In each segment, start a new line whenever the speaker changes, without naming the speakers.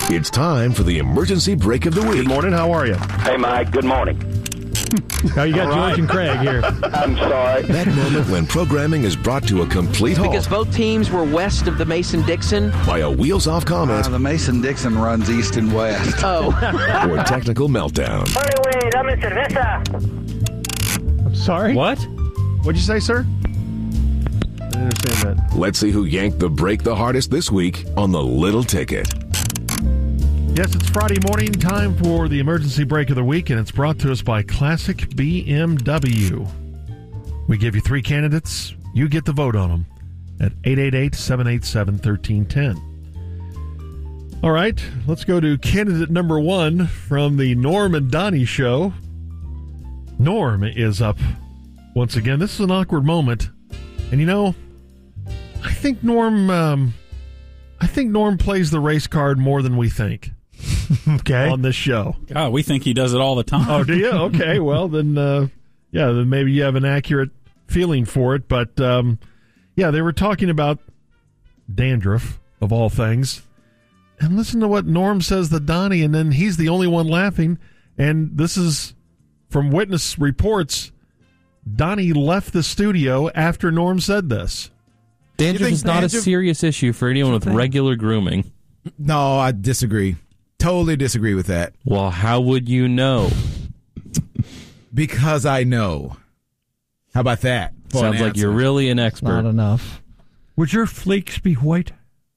It's time for the emergency break of the week.
Good morning. How are you?
Hey, Mike. Good morning.
How you got George and Craig here?
I'm sorry.
That moment when programming is brought to a complete halt
Because both teams were west of the Mason-Dixon.
by a wheels-off comment
The Mason-Dixon runs east and west.
Oh.
or technical meltdown.
I'm sorry?
What?
What'd you say, sir? I didn't understand that.
Let's see who yanked the break the hardest this week on the Little Ticket.
Yes, it's Friday morning, time for the emergency break of the week, and it's brought to us by Classic BMW. We give you 3 candidates. You get the vote on them at 888-787-1310. All right, let's go to candidate number 1 from the Norm and Donnie show. Norm is up once again. This is an awkward moment. And, you know, I think Norm plays the race card more than we think.
Okay.
On this show.
God, we think he does it all the time.
Oh, do you? Okay, well, then maybe you have an accurate feeling for it. But, they were talking about dandruff, of all things. And listen to what Norm says to Donnie, and then he's the only one laughing. And this is from witness reports. Donnie left the studio after Norm said this.
Dandruff is not a serious issue for anyone with regular grooming.
No, I disagree. Totally disagree with that.
Well, how would you know?
Because I know. How about that?
Sounds like you're really an expert.
Not enough.
Would your flakes be white?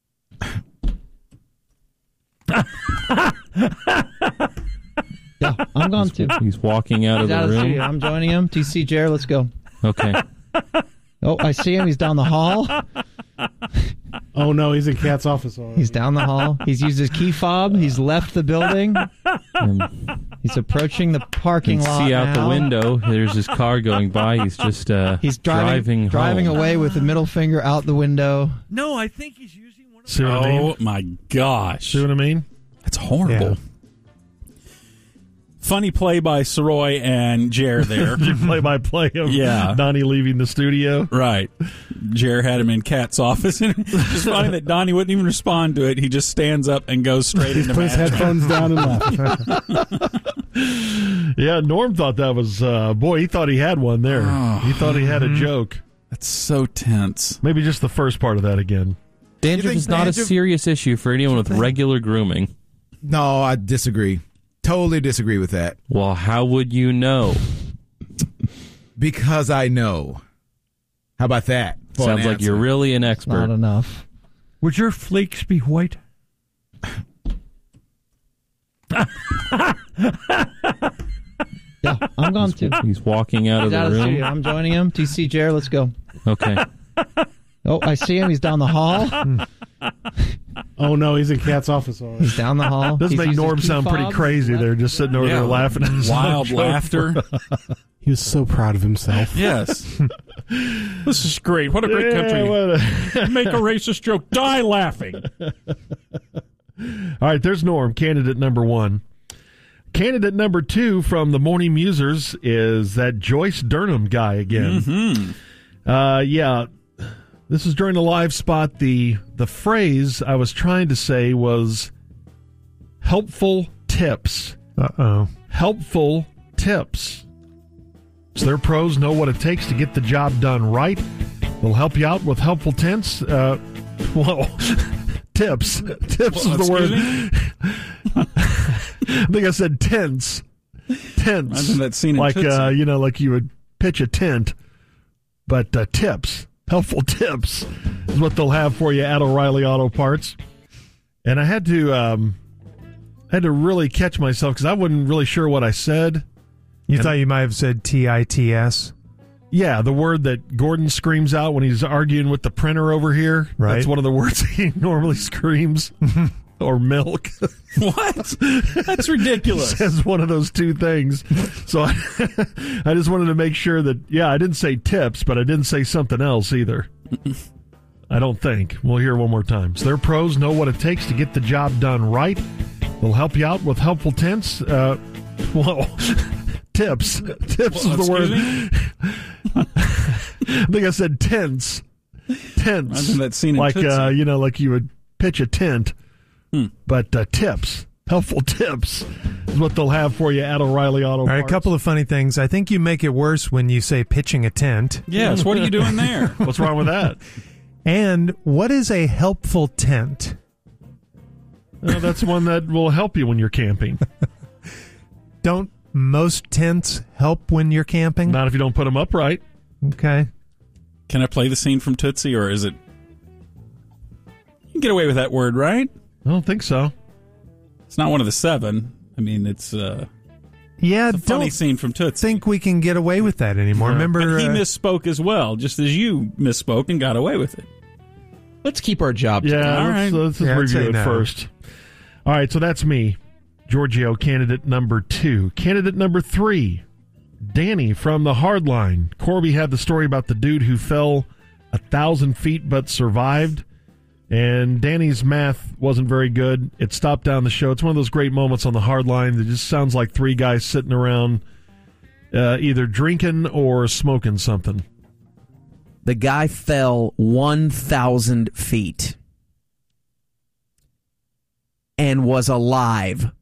Yeah, I'm going to.
He's walking out of the room.
I'm joining him. TC Jair, let's go.
Okay.
Oh, I see him. He's down the hall.
Oh, no, he's in Kat's office already.
He's down the hall. He's used his key fob. He's left the building. He's approaching the parking lot.
See out
now.
the window. There's his car going by. He's just driving
home.
away
with the middle finger out the window.
No, I think he's using one of
See what I mean?
Oh, my gosh.
See what I mean?
That's horrible.
Yeah.
Funny play by Soroy and Jer there.
Play-by-play of Donnie leaving the studio.
Right. Jer had him in Kat's office. And it's just funny that Donnie wouldn't even respond to it. He just stands up and goes straight into
Put his headphones down and left.
Yeah, Norm thought that was, he thought he had one there. He thought he had a joke.
That's so tense.
Maybe just the first part of that again.
Dandruff is not a serious issue for anyone with regular grooming.
No, I disagree. Totally disagree with that.
Well, how would you know?
Because I know. How about that?
Sounds like you're really an expert.
Not enough.
Would your flakes be white?
Yeah, I'm going to.
He's walking out of the room.
I'm joining him. TC Jair, let's go.
Okay.
Oh, I see him. He's down the hall.
Oh, no, he's in Kat's office already.
He's down the hall.
Does make Norm sound pretty crazy there, just sitting over there laughing at his
Wild
own
laughter.
He was so proud of himself.
Yes. This is great. What a great country. Make a racist joke. Die laughing.
All right, there's Norm, candidate number 1. Candidate number 2 from the Morning Musers is that Joyce Durham guy again.
Mm-hmm.
This is during the live spot. The phrase I was trying to say was helpful tips.
Uh-oh.
Helpful tips. So their pros know what it takes to get the job done right. They'll help you out with helpful tips. Tips. Tips is the word. I think I said tense. Tense.
Imagine that scene in
like
Tootsie.
like you would pitch a tent, but tips. Helpful tips is what they'll have for you at O'Reilly Auto Parts. And I had to really catch myself because I wasn't really sure what I said.
You thought you might have said TITS?
Yeah, the word that Gordon screams out when he's arguing with the printer over here.
Right.
That's one of the words he normally screams. Or milk.
What? That's ridiculous.
Says one of those two things. So I just wanted to make sure that, I didn't say tips, but I didn't say something else either. I don't think. We'll hear one more time. So their pros know what it takes to get the job done right. They'll help you out with helpful tips. Tips. Tips is the word. I think I said tense. Tense.
Imagine that scene in
like
Tootsie.
like you would pitch a tent. But tips, helpful tips, is what they'll have for you at O'Reilly Auto Parts.
All right, a couple of funny things. I think you make it worse when you say pitching a tent.
Yes, what are you doing there?
What's wrong with that?
And what is a helpful tent?
That's one that will help you when you're camping.
Don't most tents help when you're camping?
Not if you don't put them up right.
Okay.
Can I play the scene from Tootsie, or is it... You can get away with that word, right?
I don't think so.
It's not one of the 7. I mean, it's a funny
don't
scene from Tootsie.
think we can get away with that anymore.
Yeah.
Remember,
But he misspoke as well, just as you misspoke and got away with it.
Let's keep our jobs.
Yeah,
All right.
let's
Yeah, I'd
review
say
it
no.
first. All right, so that's me, Giorgio, candidate number 2. Candidate number 3, Danny from the Hardline. Corby had the story about the dude who fell 1,000 feet but survived, and Danny's math wasn't very good. It stopped down the show. It's one of those great moments on the Hardline that just sounds like 3 guys sitting around either drinking or smoking something.
The guy fell 1,000 feet and was alive.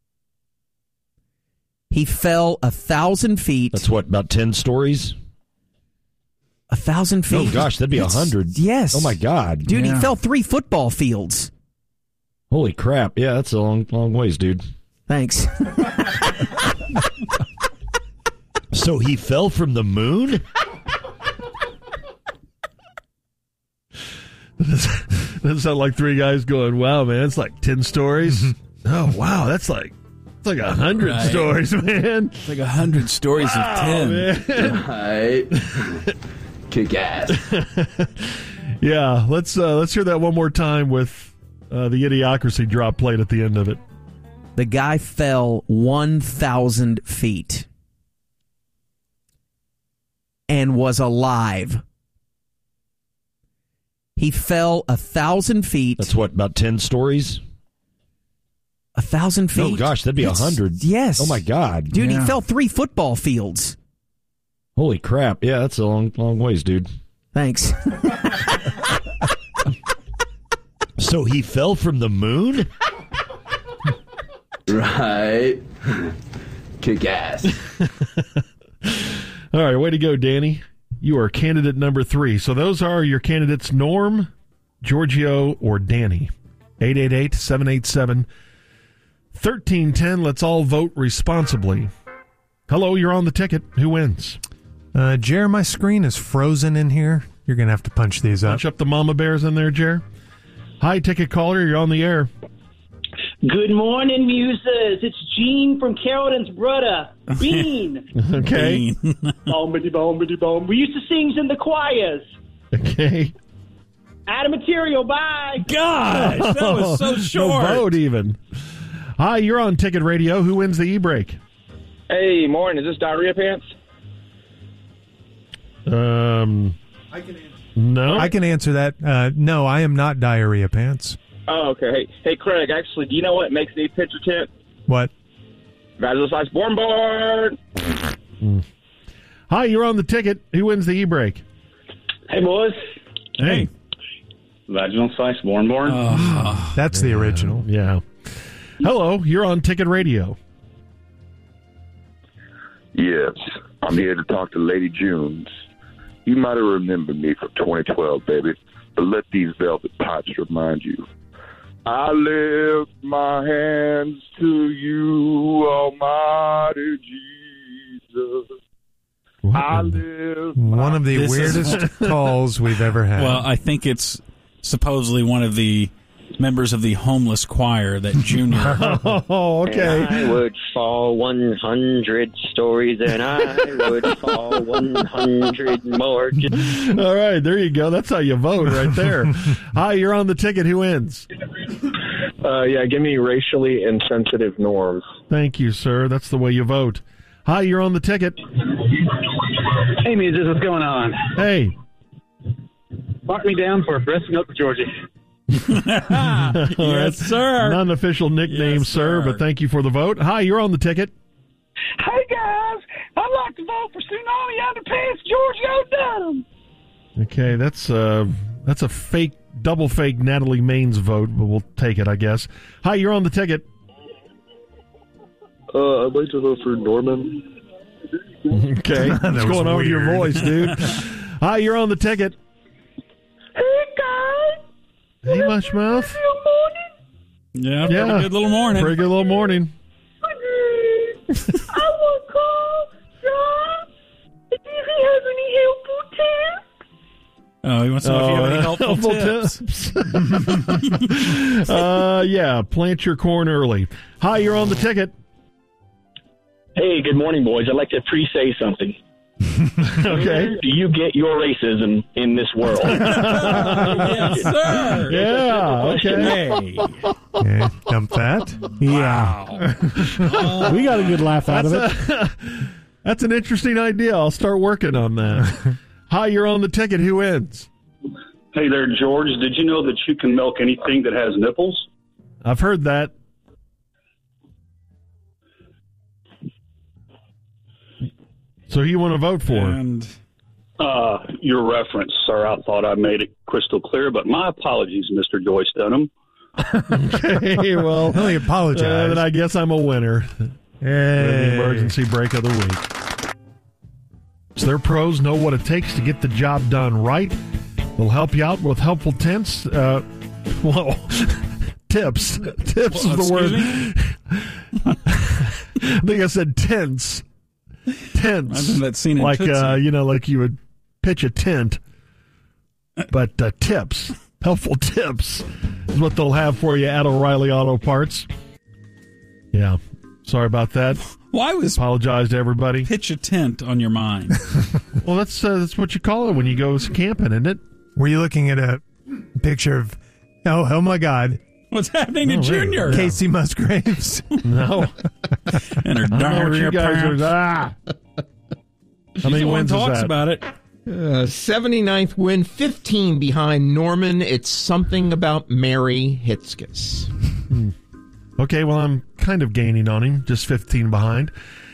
He fell 1,000 feet.
That's what, about 10 stories?
1,000 feet.
Oh, gosh, that'd be 100.
Yes.
Oh, my God.
Dude, he fell 3 football fields.
Holy crap. Yeah, that's a long ways, dude.
Thanks.
So he fell from the moon?
Doesn't sound like 3 guys going, wow, man, it's like 10 stories. Oh, wow, it's like 100
Right.
stories, man.
It's like 100 stories of 10.
Man.
Right. Kick ass.
Yeah, let's hear that one more time with the Idiocracy drop plate at the end of it.
The guy fell 1,000 feet and was alive. He fell 1,000 feet.
That's what, about 10 stories?
1,000 feet.
Oh, gosh, that'd be 100.
Yes.
Oh, my God.
Dude, he fell 3 football fields.
Holy crap. Yeah, that's a long ways, dude.
Thanks.
So he fell from the moon?
Right. Kick ass.
All right, way to go, Danny. You are candidate number 3. So those are your candidates, Norm, Giorgio, or Danny. 888-787-1310. Let's all vote responsibly. Hello, you're on the ticket. Who wins?
Jer, my screen is frozen in here. You're going to have to punch these up.
Punch up the mama bears in there, Jer. Hi, ticket caller. You're on the air.
Good morning, muses. It's Gene from Carrollton's brother, Bean.
Okay.
Bombity, bombity, bomb. We used to sing in the choirs.
Okay.
Out of material, bye.
Gosh, that was so short.
No vote even. Hi, you're on Ticket Radio. Who wins the e-break?
Hey, morning. Is this Diarrhea Pants?
I can answer that. No, I am not Diarrhea Pants.
Oh, okay. Hey, Craig, actually, do you know what makes the 8-pitcher tent?
What?
Vaginal Slice Born Board.
Hi, you're on the ticket. Who wins the e-break?
Hey, boys.
Hey.
Vaginal Slice Born.
That's the original.
Yeah. Hello, you're on Ticket Radio.
Yes, I'm here to talk to Lady Junes. You might have remembered me from 2012, baby, but let these velvet pipes remind you. I lift my hands to you, Almighty Jesus. I lift
One of the
This is-
weirdest calls we've ever had.
Well, I think it's supposedly one of the members of the homeless choir that Junior.
Oh, okay.
And I would fall 100 stories, and I would fall 100 more.
All right, there you go. That's how you vote right there. Hi, you're on the ticket. Who wins?
Yeah, give me racially insensitive norms.
Thank you, sir. That's the way you vote. Hi, you're on the ticket.
Hey, Muses, what's going on?
Hey.
Mark me down for breasting up Georgie.
Yes,
sir.
Not an official nickname,
Yes,
sir, but thank you for the vote. Hi, you're on the ticket.
Hey, guys. I'd like to vote for Tsunami Underpants Giorgio Dunham.
Okay, that's a fake double fake Natalie Maines vote, but we'll take it, I guess. Hi, you're on the ticket.
I'd like to vote for Norman.
Okay. What's going on with your voice, dude? Hi, you're on the ticket.
Hey, guys.
Hey, Mushmouth.
Yeah, pretty good little morning.
Pretty good little morning.
I want to call John. Does he have any helpful tips?
Oh, he wants to know if you have any helpful tips.
Yeah, plant your corn early. Hi, you're on the ticket.
Hey, good morning, boys. I'd like to pre-say something.
Okay.
Do you get your racism in this world?
Yes, sir.
Yeah, okay.
Okay, dump that.
Yeah. We got a good laugh out of it.
That's an interesting idea. I'll start working on that. Hi, you're on the ticket. Who wins?
Hey there, George. Did you know that you can milk anything that has nipples?
I've heard that. So who you want to vote for?
And
Your reference, sir. I thought I made it crystal clear, but my apologies, Mr. Joyce Dunham.
Okay, well,
Really apologize.
then I guess I'm a winner.
Hey.
The emergency break of the week. So their pros know what it takes to get the job done right. They'll help you out with helpful tips. Tips. Tips is the word. I think I said tense. Tense.
I've done that scene in
like
Tootsie.
like you would pitch a tent. But tips, helpful tips, is what they'll have for you at O'Reilly Auto Parts. Yeah, sorry about that.
Why was
apologize to everybody?
Pitch a tent on your mind.
Well, that's what you call it when you go camping, isn't it?
Were you looking at a picture of? Oh my God!
What's happening to Junior?
Casey Musgraves.
No.
And her diarrhea pants.
How
She's
many
the one
wins is
talks
that?
about it.
79th win, 15 behind Norman. It's something about Mary Hitzkiss.
Okay, well, I'm kind of gaining on him, just 15 behind.